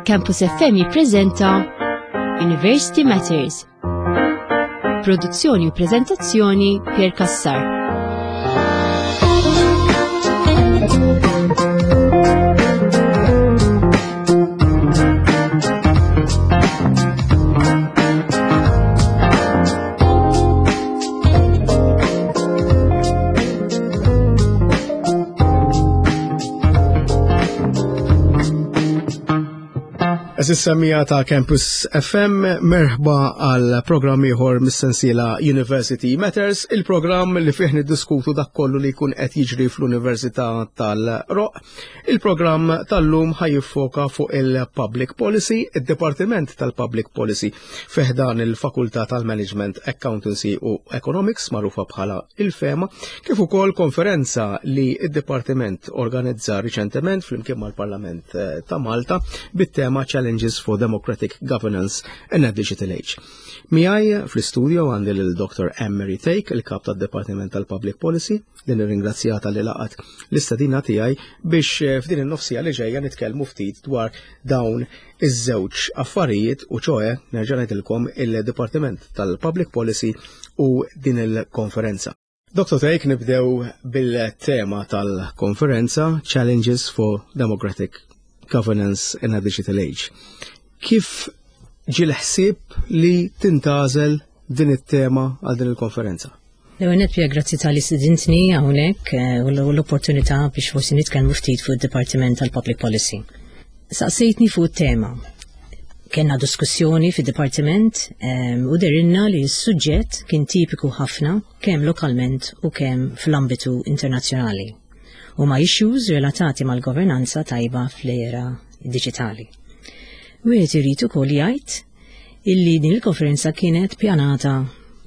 Campus FM jippreżenta University Matters. Produzzjoni u preżentazzjoni Pier Kassar. Is-semmija ta' Campus FM merħba għal programm ieħor mis-sensiela University Matters, il-programm li fih niddiskutu dak kollu li jkun qed jiġri fl-Università tal-Roq. Il-programm tal-lum ħajjiffoka fuq il-Public Policy, id-Dipartiment tal-Public Policy fih dan il-Fakultà tal-Management, Accountancy u Economics magħrufa bħala il-FEMA, kif ukoll konferenza li id-Dipartiment organizza riċentement flimkien mal-Parlament ta' Malta bit-tema Challenges for Democratic Governance in a Digital Age. Miħaj fl-istudio għandi l-Dr. Emery Take, il-kap tad Departiment tal-Public Policy, din ringrazzjata li laqat l-istadina tiegħi biex f'din in-nofsija li ġejja nitkellmu ftit dwar dawn iż-żewġ affarijiet u ċoe nerġa' ngħidilkom il-Departiment tal-Public Policy u din il-konferenza. Dr. Take, nibdew bil-tema tal-konferenza Challenges for Democratic Governance in a Digital Age. Kif ġi l-ħsieb li tintażel din it-tema għal din il-konferenza? L-għonet Pia, grazzi tal-li studentni għawnek u l-opportunità biex forsi nitkellmu ftit fuq id-Dipartiment tal-Public Policy. Saqsejtni fuq it-tema. Kenna diskussjoni fid-Dipartiment u derinna li s-suġġett kien tipiku ħafna kemm lokalment u kemm fl-ambitu internazzjonali u ma' issues relatati mal-governanza tajba fl-era digitali. Wieħed irid ukoll jgħid illi din il-konferenza kienet pjanata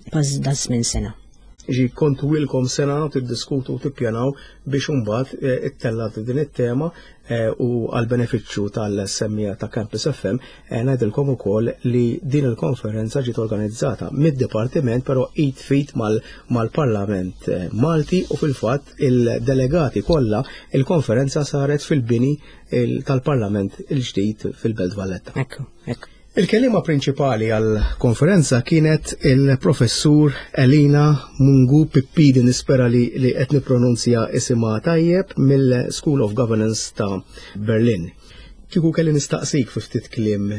baż minn sena. Kontu wilkom sena tiddiskutu u tippjanaw biex imbagħad ittellat din it-tema u għal-benefiċċju tal-semmija ta' Campus FM ngħidilkom ukoll li din il-konferenza ġiet organizzata mid-Dipartiment però fit mal-Parlament Malti u fil-fatt il-delegati kollha il-konferenza saret fil-bini tal-Parlament il-ġdid fil-Belt Valletta. Ekku. Il-kelima prinċipali għal-konferenza kienet il-professur Elina Mungu Pippidi, nispera li qed nippronunzja isimha tajjeb mill-School of Governance ta' Berlin. Kieku kelli nistaqsik fi ftit kliem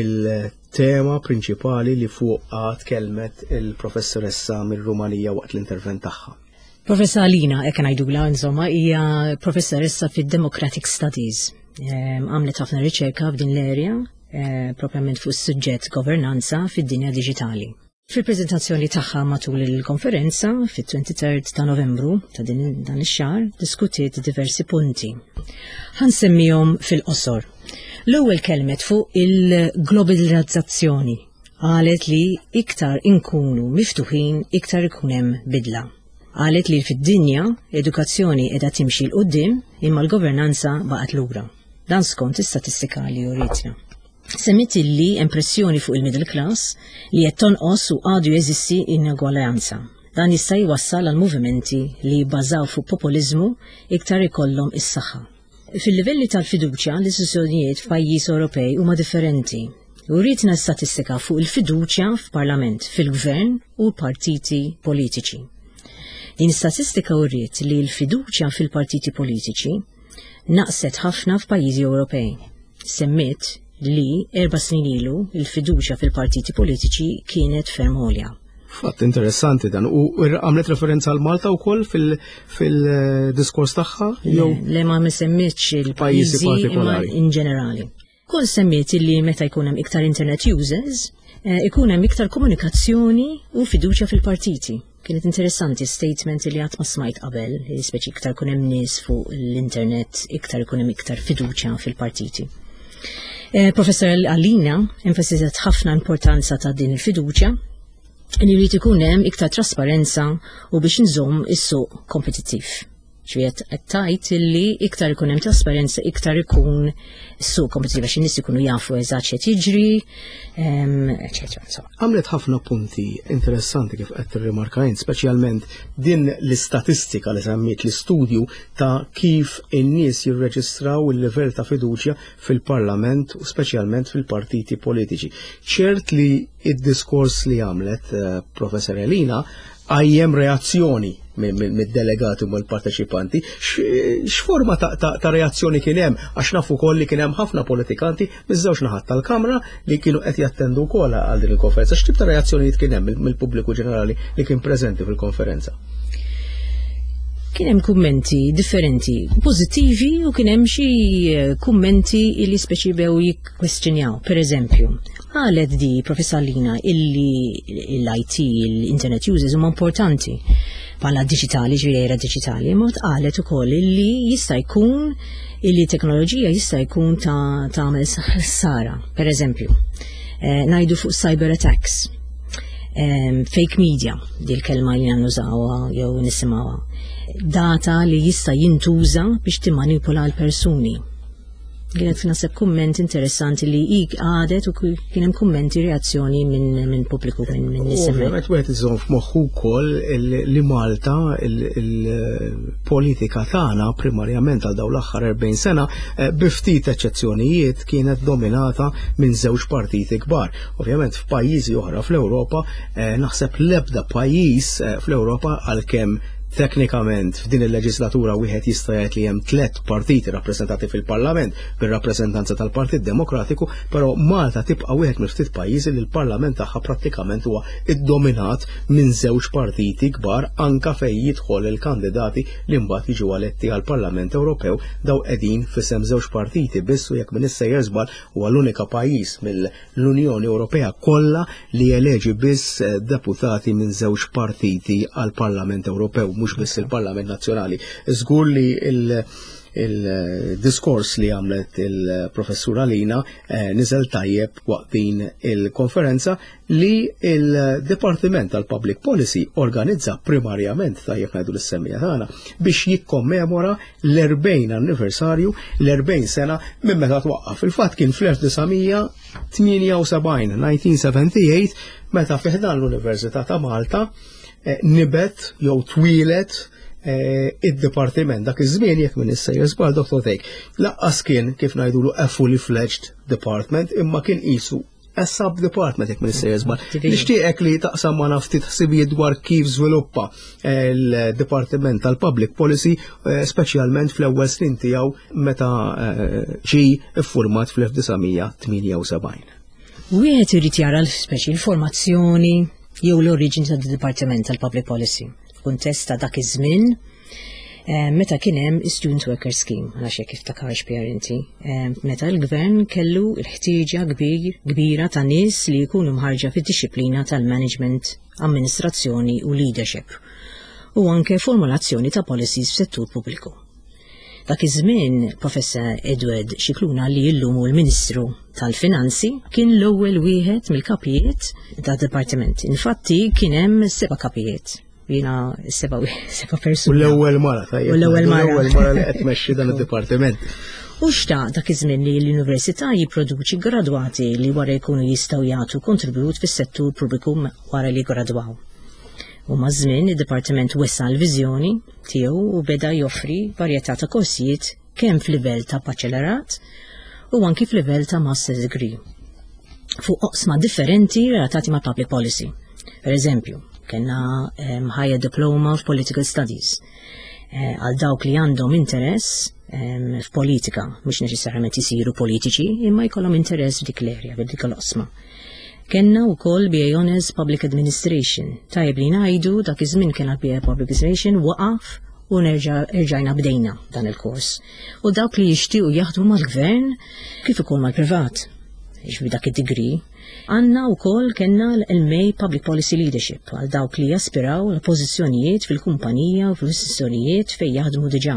il-tema prinċipali li fuqha tkellmet il-professoressa mir-Rumanija waqt l-intervent tagħha. Professor Elina, hekk ngħidula insomma, hija professoressa fid-Democratic Studies. Għamlet ħafna riċerka f'din l-area propjament fuq is-suġġett governanza fid-dinja diġitali. Fil-preżentazzjoni tagħha matul il-konferenza fit-23 ta' Novembru ta' dan ix-xahar diskutiet diversi punti. Ħansemmihom fil-qosor. L-ewwel kelmet fuq il-globalizzazzjoni. Qalet li iktar inkunu miftuħin iktar ikun hemm bidla. Qalet li fid-dinja edukazzjoni qiegħda timxi l qudiem imma l-governanza baqgħet lura. Dan skont is-statistika li uritna. Semmit illi impressjoni fuq il-middle class li qed tonqos u għadu jeżisti inegwaljanza. Dan jista' jwassal għal movimenti li jibbażaw fuq populiżmu iktar ikollhom is-saħħa. Fil-livelli tal-fiduċja l-istituzzjonijiet f'pajjiż Ewropej huma differenti. Uritna statistika fuq il-fiduċja f'Parlament, fil-Gvern u partiti politiċi. Din statistika uriet li l-fiduċja fil-partiti politiċi naqset ħafna f'pajjiżi Ewropej. Semmiet li 4 snin ilu il-fiduċja fil-partiti politiċi kienet ferm għolja. Fatt interessanti dan. U għamlet referenza għal Malta wkoll fil-diskors tagħha? Le ma semmitx il-pajjiżi imma in ġenerali. Kull semmiet li meta jkun hemm iktar internet users, ikun hemm iktar komunikazzjoni u fiduċja fil-partiti. Kienet interessanti statement li għat ma smajt qabel, speċi iktar kun hemm nies fuq l-internet, iktar kun hemm iktar fiduċja fil-partiti. Professor Elina enfasizzat ħafna importanza ta' din il-fiduċja li jrid ikun hemm iktar trasparenza u biex nżomm is-suq kompetittiv. ċviet tajt illi iktar ikun hemm trasparenza, iktar ikun suq kompetittiv għax in-nies ikunu jafu eżatt x'qed jiġri, eċetera. Għamlet ħafna punti interessanti kif qed tirrimarkajn, speċjalment din l-istatistika li semmiet l-istudju ta' kif in-nies jirreġistraw il-livell ta' fiduċja fil-Parlament u speċjalment fil-partiti politiċi. ċert li id-diskors li għamlet Professor Elina għajjem reazzjoni mid-delegati u mill-parteċipanti. X'forma ta' reazzjoni kien hemm għax nafu wkoll li kien hemm ħafna politikanti miż-żewġ naħat tal-Kamra li kienu qed jattendu wkoll għal din il-konferenza. X'tip ta' reazzjonijiet kien hemm mill-pubbliku ġenerali li kien preżenti fil-konferenza? Kien hemm kummenti differenti, pożittivi u kien hemm xi kummenti li speċibew jikkwestjonjaw. Pereżempju, qalet di Professor Lina illi l-IT, l-internet users huma importanti bħala diġitali, ġriera diġitali, ma qalet ukoll illi jista' jkun illi teknoloġija jista' jkun tagħmel ħsara. Pereżempju, ngħidu fuq cyber attacks, fake media, di l-kelma li nużawha jew nisimgħuha. Data li jista' jintuża biex timmanipula l-persuni. Kienet naseb kumment interessanti li għadet u kien hemm kummenti reazzjoni minn pubbliku minn nisimgħu. Ovvjament wieħed iżomm f'moħħu wkoll li Malta il-politika tagħna primarjament għal dawn l-aħħar 40 sena bi ftit eċċezzjonijiet kienet dominata minn żewġ partiti kbar. Ovvjament f'pajjiżi oħra fl-Ewropa naħseb l-ebda pajjiż fl-Ewropa għalkemm teknikament f'din il-leġislatura wieħed jista' jgħid li hemm 3 partiti rappreżentati fil-Parlament bir-rappreżentanza tal-Partit Demokratiku, però Malta tibqa' wieħed mill-ftit pajjiżi li l-Parlament tagħha prattikament huwa iddominat minn żewġ partiti kbar anke fejn jidħol il-kandidati li mbagħad jiġu eletti għall-Parlament Ewropew daw qegħdin f'isem żewġ partiti biss u jekk min issa jeżbal huwa l-unika pajjiż mill-Unjoni Ewropea kollha li eleġi biss deputati minn żewġ partiti għall-Parlament Ewropew mhux biss il-Parlament Nazzjonali. Żgur li il-diskors li għamlet il-Professura Lina niżel tajjeb waqt din il-konferenza li il-Departiment tal-Public Policy organizza primarjament tajjeb ngħidu l-semmija tagħna biex jikkommemora l-40 anniversarju, l-40 sena minn meta twaqqaf. Il-fatt kien fl-1978, 1978, meta fih dan l-Università ta' Malta nibet jew twilet id-dipartiment dak iż-żmien jekk min issa jeżbal Dr. Tejk. Laqqas kien kif ngħidulu a fully fledged department imma kien qisu a sub-department jekk min issa jeżbal. Nixtieqek li taqsam ma' ftit ħsibijiet dwar kif żviluppa l-Dipartiment tal-Public Policy speċjalment fl-ewwel snin tiegħu meta ġie iffurmat fl-1978. Wieħed irid jara speċi l-formazzjoni jew l-oriġini tad-Dipartiment tal-Public Policy f'kuntest ta' dak iż-żmien meta kien hemm Student Worker Scheme, għax hekk iftakarx parenti, meta l-Gvern kellu l-ħtieġa kbira ta' nies li jkunu mħarġa fid-dixxilpina tal-management, amministrazzjoni u leadership u anke formulazzjoni ta' policies f'settur pubbliku. Dak iż-żmien Professor Edward Scicluna li llum hu l-Ministru tal-Finanzi kien l-ewwel wieħed mill-kapijiet tad-Dipartiment. Infatti kien hemm 7 kapijiet. Jiena 7 persuni. U l-ewwel mara tajjeb. U l-ewwel mara li qed tmexxi dan id-dipartiment. U xtaq dak iż-żmien li l-Università jipproduċi gradwati li wara jkunu jistgħu jagħtu kontribut fis-settur pubbliku wara li gradwaw. U maż-żmien id-Dipartiment wessa l-viżjoni tiegħu u beda joffri varjetà ta' korsijiet kemm f'livell ta' baċċelerat u anki f'livell ta' master degree fuq oqsma differenti relatati ma' public policy. Per eżempju, kellna higher diploma of political studies għal dawk li għandhom interess f'politika, mhux neċessarjament isiru politiċi, imma jkollhom interess f'dik l-erja, f'dik l-oqsma. Kenna wkoll BA Honors Public Administration. Tajjeb li ngħidu dak iż-żmien kien BA Public Administration waqaf u rġajna bdejna dan il-kors. U dawk li jixtiequ jaħdmu mal-gvern kif ukoll mal-privat. Ġbi dak id-degree. Għandna wkoll kellna l-MA Public Policy Leadership għal dawk li jaspiraw l-pożizzjonijiet fil-kumpanija u fl-istituzzjonijiet fejn jaħdmu diġà.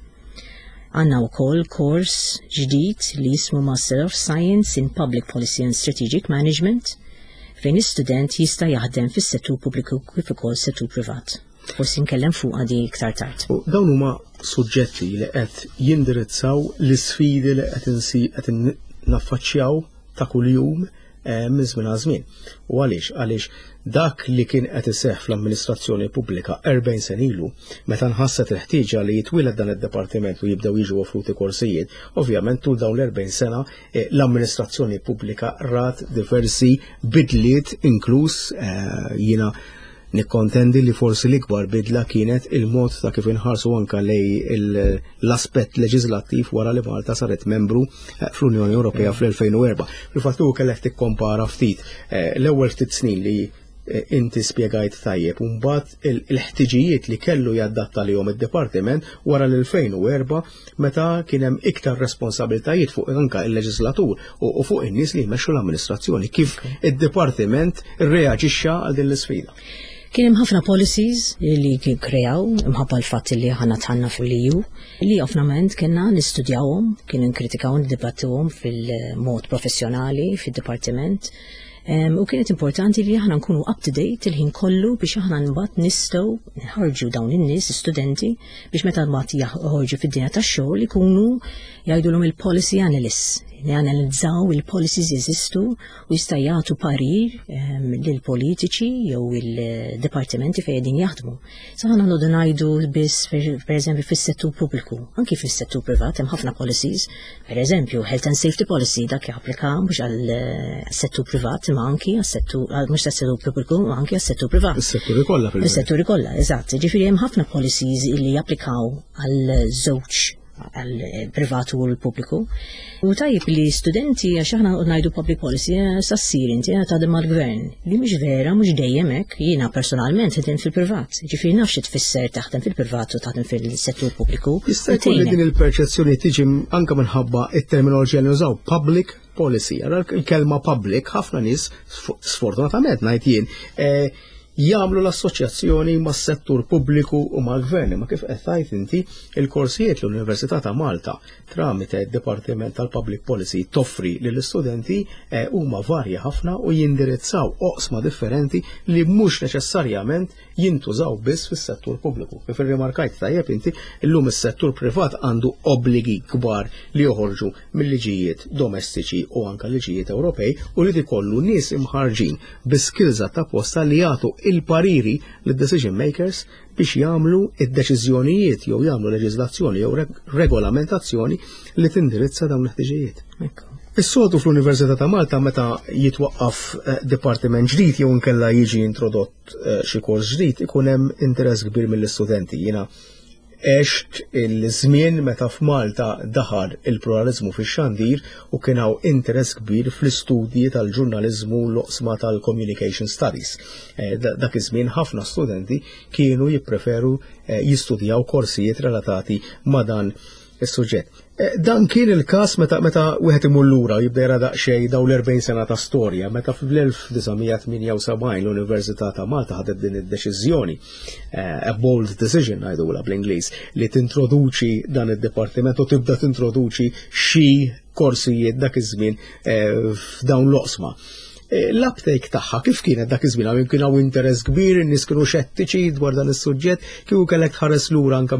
Għandna wkoll kors ġdid li jismu Master of Science in Public Policy and Strategic Management fejn is-student jista' jaħdem fis-settur pubbliku kif ukoll settur privat. Forsi nkellem fuq għadi iktar tard. Dawn huma suġġetti li qed jindirizzaw l-isfidi li qed naffaċċjaw ta' kuljum minn żmien għal żmien. U għaliex dak li kien qed iseħħ fl-amministrazzjoni pubblika 40 sen ilu, meta nħasset il-ħtieġa li jitwieled dan id-dipartiment u jibdew jiġu offruti korsijiet, ovvjament tul dawn l-40 sena l-amministrazzjoni pubblika rat diversi bidliet inkluż jiena nikkontendi li forsi l-ikbar bidla kienet il-mod ta' kif inħarsu anke lej l-aspett leġislattiv wara li Malta saret membru fl-Unjoni Ewropea fl-2004. Fil-fatt hu kellek tikkompara ftit l-ewwel ftit snin li inti spjegajt tajjeb u mbagħad il-ħtiġijiet li kellu jaddatta lihom id-dipartiment wara l-2004 meta kien hemm iktar responsabiltajiet fuq anke il-leġislatur u fuq in-nies li jmexxu l-amministrazzjoni. Kif id-dipartiment irreaġixxa għal din l-isfida? Kien hemm ħafna policies li kreaw imħabba l-fatt li ħana tħanna fil-EU li ovvjament kienna nistudjawhom, kienu nkritikaw niddibattuhom fil-mod professjonali fid-dipartiment. U kienet importanti li aħna nkunu up-to-date il-ħin kollu biex aħna mbagħad nistgħu nħarġu dawn in-nies studenti biex meta mbagħad jaħorġu fid-dinja tax-xogħol ikunu jgħidulhom il-policy analysts li analizzaw il-policies jeżistu u jista' jagħtu parir lil politiċi jew il-dipartimenti fejn qegħdin jaħdmu. Sa ħana nodu ngħidu biss pereżempju fis-settur pubbliku, anki fis-settur privat hemm ħafna policies, pereżempju health and safety policy dak japplika mhux għall-settur privat imma anki għas-settur mhux tas-settur pubbliku ma anki għas-settur privat. Is-setturi kollha fil-verità. Is-setturi kollha, eżatt. Ġifieri hemm ħafna policies li japplikaw għal-żewġ għal-privatu u l-pubbliku. U tajjeb li studenti għax aħna ngħidu public policy sassir inti taħdem mal-gvern. Li mhux vera, mhux dejjem hekk, jiena personalment ħedem fil-privat. Ġifieri nafx tfisser taħdem fil-privat u taħdem fil-settur pubbliku. Jista' jkun din il-perċezzjoni tiġi anke minħabba it-terminoloġija li nużaw public policy. Ara il-kelma public ħafna nies sfortunatament ngħid jien jagħmlu l-assoċjazzjoni mas-settur pubbliku u mal-gvern, ma kif qed tgħid inti il-korsijiet l-Università ta' Malta tramite d-Dipartiment tal-Public Policy toffri lill-istudenti huma varji ħafna u jindirizzaw oqsma differenti li mhux neċessarjament jintużaw biss fis-settur pubbliku. Kif irrimarkajt tajjeb inti illum is-settur privat għandu obbligi kbar li joħorġu mill-liġijiet domestiċi u anke liġijiet Ewropej u li ikollu nies imħarġin bi-skills ta' posta li jagħtu il-pariri lid-decision makers biex jagħmlu id-deċiżjonijiet jew jagħmlu leġiżlazzjoni jew regolamentazzjoni li tindirizza dawn l-ħtiġijiet. Is-soltu fl-Università ta' Malta meta jitwaqqaf dipartiment ġdid jew inkella jiġi introdott xi kors ġdid ikun hemm interess kbir mill-istudenti. Jiena għext il-żmien meta f'Malta daħal il-pluralizmu fix-xandir u kien hawn interess kbir fl-istudji tal-ġurnaliżmu l-oqsma tal-communication studies. Dak iż-żmien ħafna studenti kienu jippreferu jistudjaw korsijiet relatati ma' dan is-suġġett. Dan kien il-każ meta wieħed imur lura jibda jara daqsxejn dawn l-40 sena ta' storja, meta fl-1978 l-Università ta' Malta ħadet din id-deċiżjoni, a bold decision ngħidulha bl-Ingliż, li tintroduċi dan id-dipartiment u tibda tintroduċi xi korsijiet dak iż-żmien f'dawn l-oqsma. L-uptake tagħha kif kienet dak iż-żmien hawn kien hawn interess kbir, in-nies kienu xettiċi dwar dan is-suġġett, kieku kellek tħares lura anke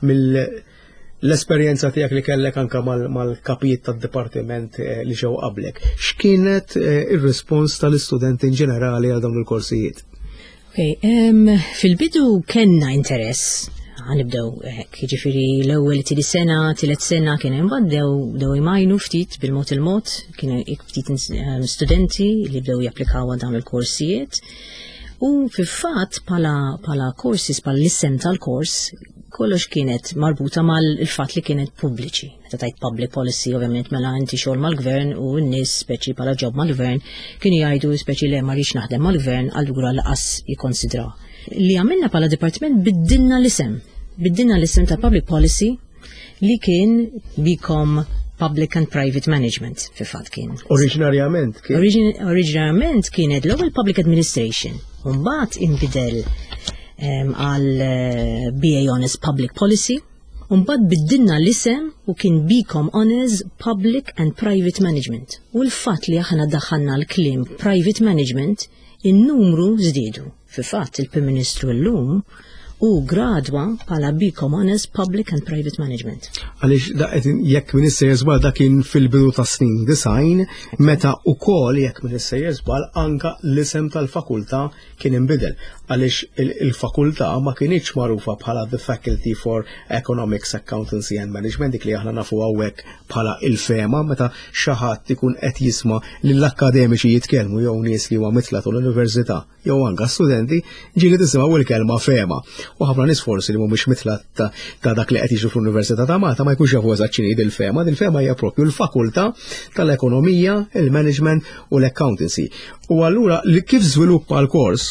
l-esperjenza tiegħek li kellek anke mal-kapijiet tad-dipartiment li ġew qablek. X'kienet ir-rispons tal-istudenti in ġenerali għal dawn il-korsijiet? Fil-bidu kellna interess. Ħanibdew hekk, jiġifieri l-ewwel tieni sena, tielet sena kien hemm bdew imajnu ftit bil-mod il-mod, kienu ftit studenti li bdew japplikaw għal dawn il-korsijiet. U fil-fatt bħala courses bħal l-isem tal-kors kollox kienet marbuta mal-fatt li kienet pubbliċi. Meta tajt public policy ovvjament mela inti xogħol mal-gvern u n-nies speċi bħala ġob mal-gvern kienu jgħidu speċi li ma rridx naħdem mal-gvern allura laqas jikkonsidraw. Li għamilna bħala dipartiment biddilna l-isem ta' public policy li kien bikom Public and Private Management fil-fatt kien. Oriġinarjament kienet l-ewwel Public Administration u mbagħad inbidel għal BA Honors Public Policy u mbagħad biddilna l-isem u kien BCom Honors Public and Private Management. U l-fatt li aħna daħħalna l-kliem Private Management in-numru żdiedu. Fil-fatt il-Prim Ministru llum u gradwa bħala BCom Honors Public and Private Management. Għaliex jekk min issejjer żball dak kien fil-bidu ta' snin design, meta wkoll jekk min issejjer żball anka l-isem tal-fakultà kien inbidel. Għaliex il-fakultà ma kienitx magħrufa bħala The Faculty for Economics, Accountancy and Management, dik li aħna nafu hawnhekk bħala il-fema, meta xi ħadd ikun qed jisma' lill-akkademiċi jitkellmu jew nies li huwa mitla tal-università jew anke studenti ġieli tisimgħu il-kelma fema. U ħafna nies forsi li mhumiex mitla ta' dak li qed jiġu fl-Università ta' Malta ma jkunx jafu eżatt x'inhi il-fema. Il-fema hija proprju l-fakultà tal-ekonomija, il-management u l-accountancy. U allura li kif żviluppa l-kors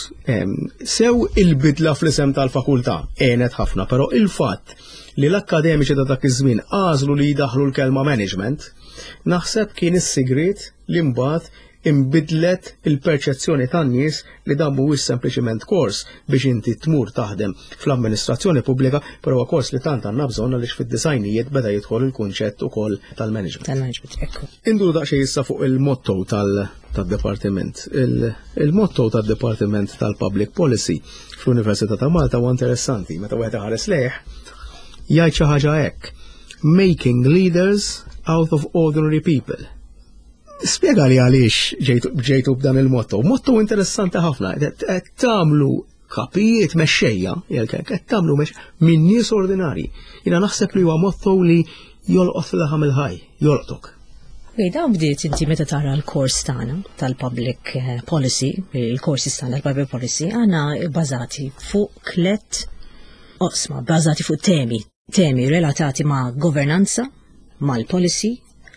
sew il-bidla fl-isem tal-fakultà għenet ħafna, però il-fatt li l-akkademiċi ta' dak iż-żmien għażlu li jdaħħlu l-kelma management, naħseb kien is-sigriet li mbagħad imbidlet il-perċezzjoni tan-nies li dan mhuwiex sempliċement kors biex inti tmur taħdem fl-amministrazzjoni pubblika, però kors li tant għandna bżonn għaliex fid-disajnijiet beda jidħol il-kunċett ukoll tal-management. Tal-management, ekku. Induru daqsxejn issa fuq il-motto tad-Dipartiment. Il-motto tad-Dipartiment tal-Public Policy fl-Università ta' Malta huwa interessanti. Meta wieħed iħares lejh jgħid xi ħaġa hekk: Making leaders out of ordinary people. Spiega li għaliex ġejtu b'dan il-motto. Motto interessanti ħafna. Qed tagħmlu kapijiet mexxejja, qed tagħmlu minn nies ordinarji. Jiena naħseb li huwa motto li jolqot fil-laħam il-ħaj, jolqtok. Da bdiet inti meta tara l-kors tagħna tal-Public Policy, il-korsi tagħna tal-Public Policy għandna bbażati fuq tliet oqsma, bbażati fuq temi relatati ma' governanza, mal-policy,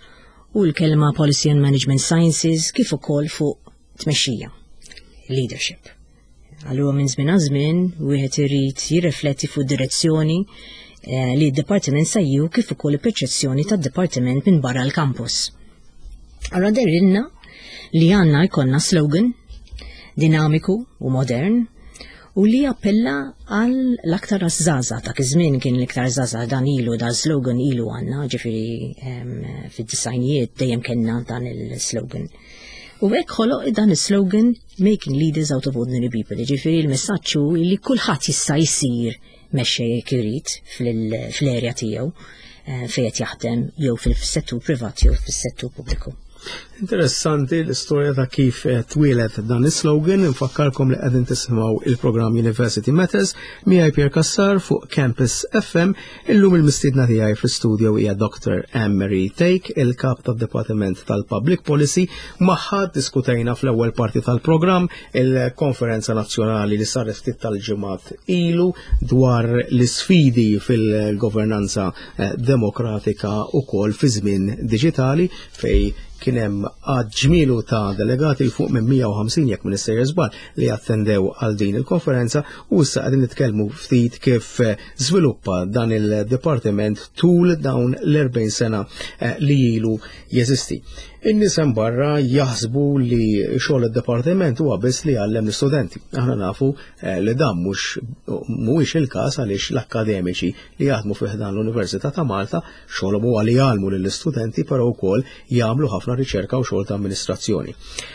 u l-kelma Policy and Management Sciences kif ukoll fuq tmexxija, leadership. Allura minn żmien għal żmien wieħed irid jirrifletti fuq direzzjoni li d-Dipartiment sajju kif ukoll il-perċezzjoni tad-Dipartiment minn barra l-kampus. Allura derilna li għandna jkollna slogan dinamiku u modern u li appella għal l-aktar żaża ta' iż-żmien kien l-iktar żaża dan ilu da slogan ilu għandna, ġifieri fid-disajnijiet dejjem kellna dan il-slogan. U hekk ħoloq dan is-slogan Making Leaders Out of Ordinary People, ġifieri l-messaġġ hu li kulħadd jista' jsir mexxej irid fl-erja tiegħu fejn qed jaħdem jew fis-settur privat jew fis-settur pubbliku. Interessanti l-istorja ta' kif twilet dan is-slogan. Infakkarkom li qegħdin tisimgħu il-programm University Matters miegħi Pierre Cassar fuq Campus FM. Illum il-mistiedna tiegħi fl-istudju hija Dr. Anne-Marie Take, il-kap tad-Dipartiment tal-Public Policy. Magħha diskutejna fl-ewwel parti tal-programm il-Konferenza Nazzjonali li saret ftit tal-ġimgħat ilu dwar l-isfidi fil-governanza demokratika ukoll fi żmien diġitali fej kien hemm ġmielu ta' delegati fuq minn 150 jekk minn issejjer żball li attendew għal din il-konferenza u issa qegħdin nitkellmu ftit kif żviluppa dan il-dipartiment tul dawn l-40 sena li ilu jeżisti. In-nies hemm barra jaħsbu li xogħol id-dipartiment huwa biss li jgħallem l-istudenti. Aħna nafu li dan mhuwiex il-każ għaliex l-akkademiċi li jaħdmu fih dan l-Università ta' Malta xogħolhom huwa li jgħallmu lill-istudenti però wkoll jagħmlu ħafna riċerka u xogħol ta' amministrazzjoni.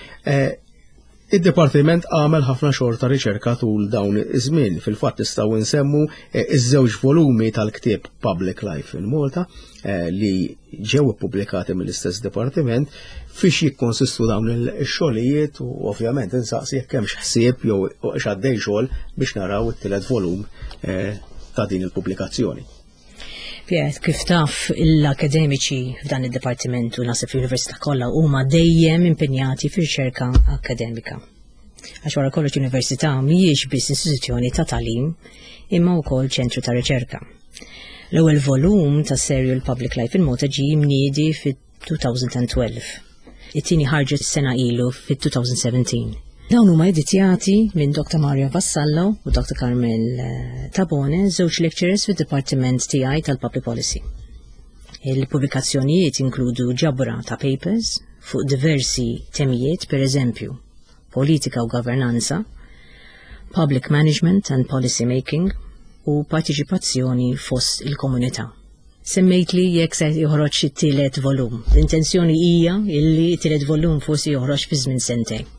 Id-Dipartiment għamel ħafna xogħol ta' riċerka tul dawn iż-żmien. Fil-fatt nistgħu nsemmu iż-żewġ volumi tal-ktieb Public Life in Malta li ġew ippubblikati mill-istess Dipartiment fiex jikkonsistu dawn il-xogħlijiet u ovvjament insaqsi jekk hemmx ħsieb jew x'għaddej xogħol biex naraw it-tielet volum ta' din il-pubblikazzjoni. Piet, kif taf l-akademiċi f'dan id-dipartiment u nasib fl-Università kollha huma dejjem impenjati fir-riċerka akademika. Għax wara kollox università mhijiex biss istituzzjoni ta' tagħlim imma wkoll ċentru ta' riċerka. L-ewwel volum ta' serju l-Public Life in Malta ġie mniedi fit-2012. It-tieni ħarġet sena ilu fit-2017. Dawn huma editjati minn Dr. Mario Vassallo u Dr. Carmel Tabone, żewġ lecturers fid-Dipartiment tiegħi tal-Public Policy. Il-pubblikazzjonijiet inkludu ġabra ta' papers fuq diversi temijiet, per eżempju, politika u governanza, public management and policy making u partiċipazzjoni fost il-komunità. Semmejt li jekk se joħroġ it-tielet volum. L-intenzjoni hija illi t-tielet volum forsi joħroġ fi żmien sentejn.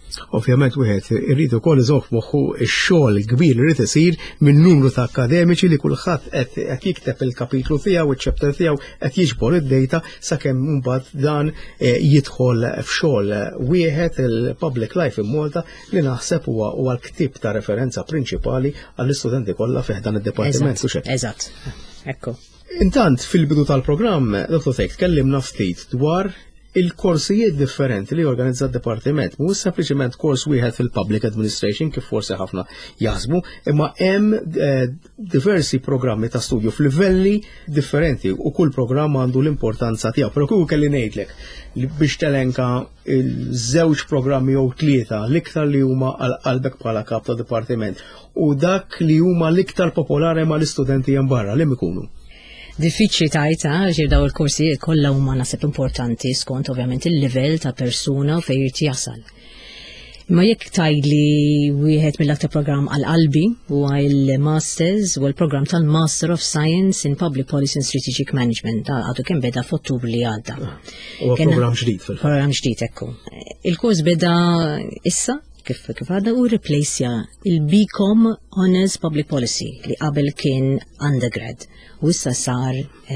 Ovvjament wieħed irrid ukoll iżomm moħħu x-xogħol kbir li rid isir minn numru ta' akademiċi li kulħadd qed jikteb il-kapitlu tiegħu, iċ-chapter tiegħu qed jiġbor id-data sakemm imbagħad dan jidħol f'xogħol wieħed il-public life in-Malta li naħseb huwa l-ktieb ta' referenza prinċipali għall-istudenti kollha fih dan id-dipartiment. Eżatt. Ekku. Intant fil-bidu tal-programm, Dr. Thake, tkellimna ftit dwar il-korsijiet differenti li organizza d-Dipartiment. Mhux sempliċement kors wieħed fil-Public Administration kif forsi ħafna jaħsbu, imma hemm diversi programmi ta' studju f'livelli differenti u kull programm għandu l-importanza tiegħu. Però kieku kelli ngħidlek biex telenka il-żewġ programmi jew tlieta l-iktar li huma għal qalbek bħala kap ta' dipartiment u dak li huma l-iktar popolari mal-istudenti hemm barra li ikunu. Diffiċli tajta, ġir daw il-korsijiet kollha huma naħseb importanti skont ovvjament il-livell ta' persuna u fejn irid jasal. Imma jekk tgħidli wieħed mill-aktar programm għal qalbi huwa il-Masters u l-programm tal-Master of Science in Public Policy and Strategic Management għadu kemm beda f'Ottubru li għadda. Huwa programm ġdid fil-fatt. Programm ġdid ekku. Il-kurs beda issa kif għadda u replaceja il-BCom Honors Public Policy li qabel kien undergrad u issa sar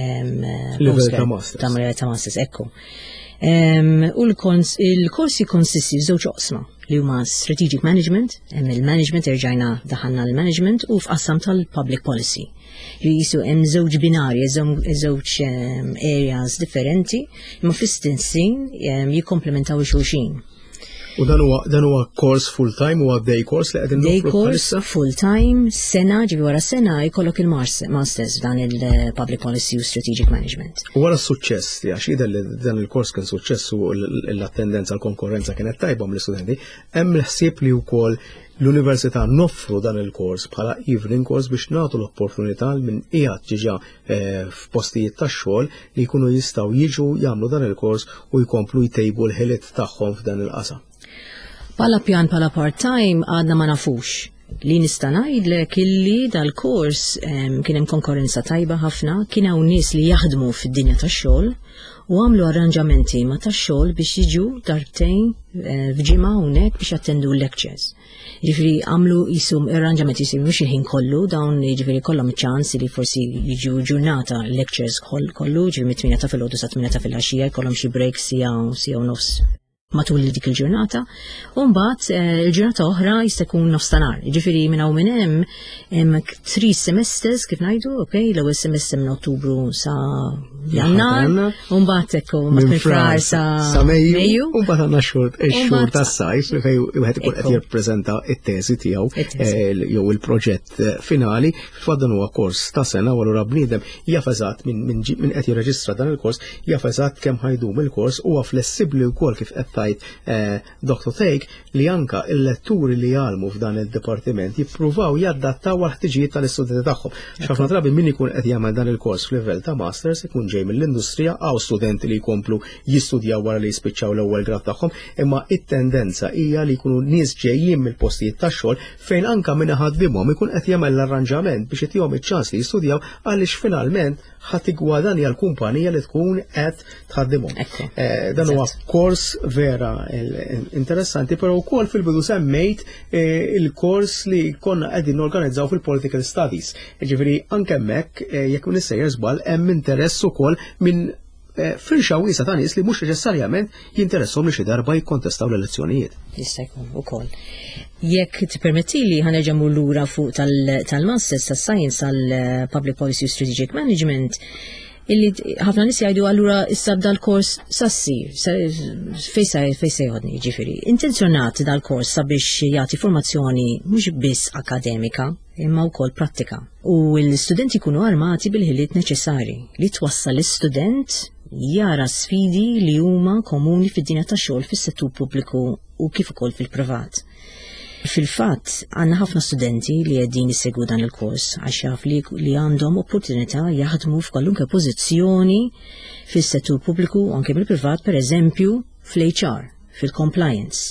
ta' masters, ekku. U il-korsi konsisti f'żewġ oqsma li huma Strategic Management, il-Management irġajna daħanna l-Management u f'qassam tal-Public Policy. Jisu hemm żewġ binarji, żewġ areas differenti, imma fl-istinsin jikkomplementaw xulxin. U dan huwa kors full-time u day course li qegħdin Day course full-time, sena, ġivi wara sena jkollok il-masters dan il-Public Policy u Strategic Management. U wara s-suċċess, għax jidher li dan il-kors kien suċċess u l-attendenza l-konkurrenza kienet tajba mill-istudenti, hemm l-ħsieb li wkoll l-Università noffru dan il-kors bħala evening course biex nagħtu l-opportunità minn qiegħed ġiġa f'postijiet tax-xogħol li jkunu jistgħu jiġu jagħmlu dan il-kors u jkomplu jtejbu l-ħiliet tagħhom f'dan il-qasam. Pala pjan pala part-time għadna ma nafux. Li nista' ngħidlek illi dal-kors kien hemm konkurrenza tajba ħafna, kien hawn nies li jaħdmu fid-dinja tax-xogħol u għamlu arranġamenti ma tax-xogħol biex jiġu darbtejn f'ġimgħa hawnhekk biex attendu l-lectures. Ġifieri għamlu jisum arranġamenti jisum mhux il-ħin kollu, dawn ġifieri kollhom iċ-ċans li forsi jiġu ġurnata lectures kollu, ġifieri mit-8 ta' filgħodu sa 8 ta' filgħaxija jkollhom xi break sija u nofs matul dik il-ġurnata, u mbagħad il-ġurnata oħra jista' jkun nofstanar. Ġifieri minn hawn minn hemm 3 semesters kif ngħidu, okay, l-ewwel semester minn Ottubru sa Jannar, u mbagħad hekk minn frar sa Mejju, u mbagħad għandna x-xhur tas-sajf fejn wieħed ikun qed jirrappreżenta t-teżi tiegħu jew il-proġett finali. F'dan huwa kors ta' sena u allura bniedem jaf eżatt minn qed jirreġistra dan il-kors jaf eżatt kemm ħajdum il-kors huwa flessibbli wkoll kif qed Dr. Thake li anka il-letturi li jgħalmu f'dan il-dipartiment jippruvaw jaddattaw għal-ħtiġijiet tal-istudenti tagħhom. X'ħafna drabi min ikun qed jagħmel dan il-kors f'livell ta' masters ikun ġej mill-industrija għaw studenti li jkomplu jistudjaw wara li jispiċċaw l-ewwel grad tagħhom, imma it-tendenza hija li jkunu nies ġejjin mill-postijiet tax-xogħol fejn anka min ħaddiemhom ikun qed jagħmel l-arranġament biex itihom iċ-ċans li jistudjaw għaliex finalment ħadd igwadanja l-kumpanija li tkun qed tħaddimhom. Dan huwa kors vera interessanti, però wkoll fil-bidu semmejt il-kors li konna qegħdin organizzaw fil-Political Studies. Ġifieri anke hemmhekk jekk min issejjer żball hemm interess ukoll minn firxa wiesa ta' nies li mhux neċessarjament jinteresshom li xi darba jikkontestaw l-elezzjonijiet. Jista' jkun ukoll. Jekk tippermettili ħanerġa' mmur lura fuq tal-Masters tas-Science tal-Public Policy u Strategic Management, illi ħafna nies jgħidu allura issa bda l-kors sassir, fejn se jgħodni, ġifieri. Intenzjonat dal-kors sabiex jagħti formazzjoni mhux biss akademika, imma wkoll prattika. U l-istudenti jkunu armati bil-ħiliet neċessari li twassal l-istudent jara sfidi li huma komuni fid-dinja tax-xogħol fis-settur pubbliku u kif ukoll fil-privat. Fil-fatt, għandna ħafna studenti li qegħdin jissegwu dan il-kors għax jaf li għandhom opportunità jaħdmu f'kwalunkwe pożizzjoni fis-settur pubbliku u anke mill-privat, pereżempju fl-HR, fil-compliance,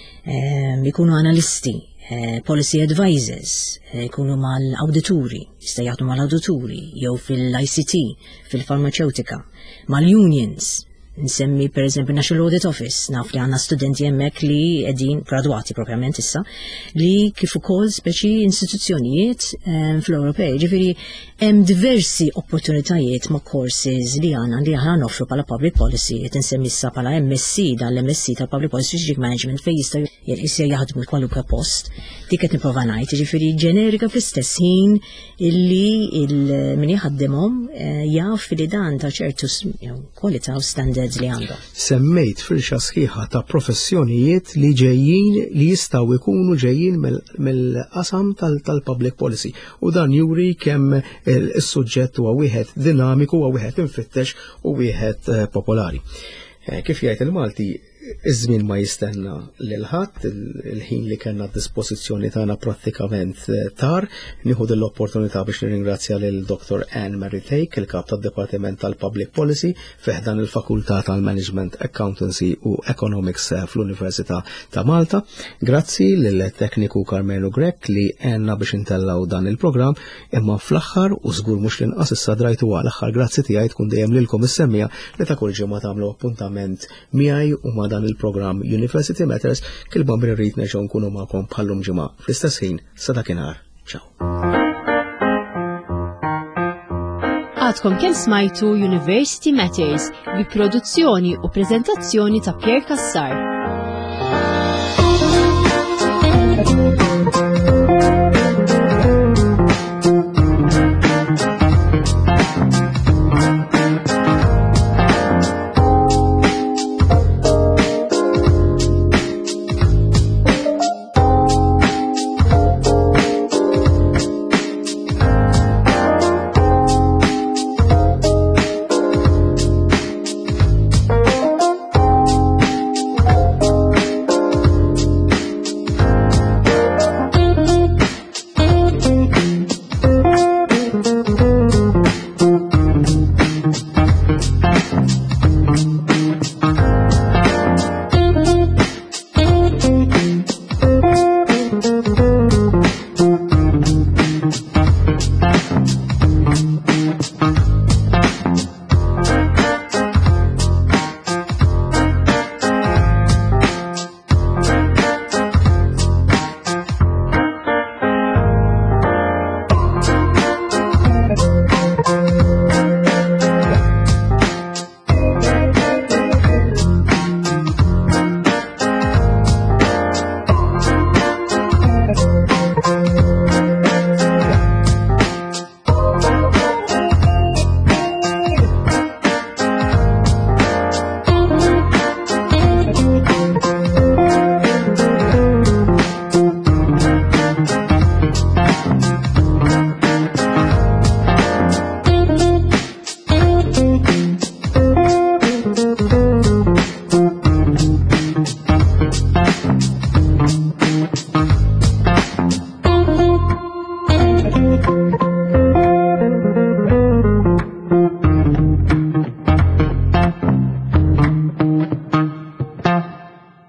jkunu analisti, policy advisors, jkunu mal-awdituri, jista' jaħdmu mal-awdituri, jew fil-ICT, fil-farmaceutika, mal-unions, nsemmi per eżempju National Audit Office, naf li għandna studenti hemmhekk li qegħdin gradwati propjament issa, li kif ukoll speċi istituzzjonijiet fl-Ewropej. Ġifieri hemm diversi opportunitajiet ma' courses li aħna noffru bħala public policy, qed insemmi issa bħala MSc dan l-MSc tal-Public Policy Strategic Management fejn jistgħu jaħdmu kwalunkwe post. Dik qed nipprova ngħid, ġifieri ġenerika fl-istess ħin illi min jaħaddimhom jaf li dan ta' ċertu kwalità u standards li għandhom. Semmejt firxa sħiħa ta' professjonijiet li ġejjin li jistgħu jkunu ġejjin mill-qasam tal-public policy u dan juri kemm is-suġġett huwa wieħed dinamiku, huwa wieħed infittex u wieħed popolari. Kif jgħid il-Malti, iż-żmien ma jistenna lil ħadd, il-ħin li kellna d-dispożizzjoni tagħna prattikament tar. Nieħu l-opportunità biex nirringrazzja lil Dr. Anne Mary Take, il-kap tad-Dipartiment tal-Public Policy fiħdan il-Fakultà tal-Management Accountancy u Economics fl-Università ta' Malta. Grazzi lil tekniku Carmelo Grek li għenna biex intellaw dan il-programm, imma fl-aħħar u żgur mhux l-inqas issa drajtu għal-aħħar grazzi tiegħi tkun dejjem lilkom is-semmija li ta' kull ġimgħa tagħmlu appuntament miegħi u ma' dan il-programm University Matters kil-bam rrid nerġgħu nkunu magħkom bħallum ġimgħa fl-istess ħin sa dakinhar. Ciao. Għadkom kemm smajtu University Matters bi produzzjoni u preżentazzjoni ta' Pierre Cassar.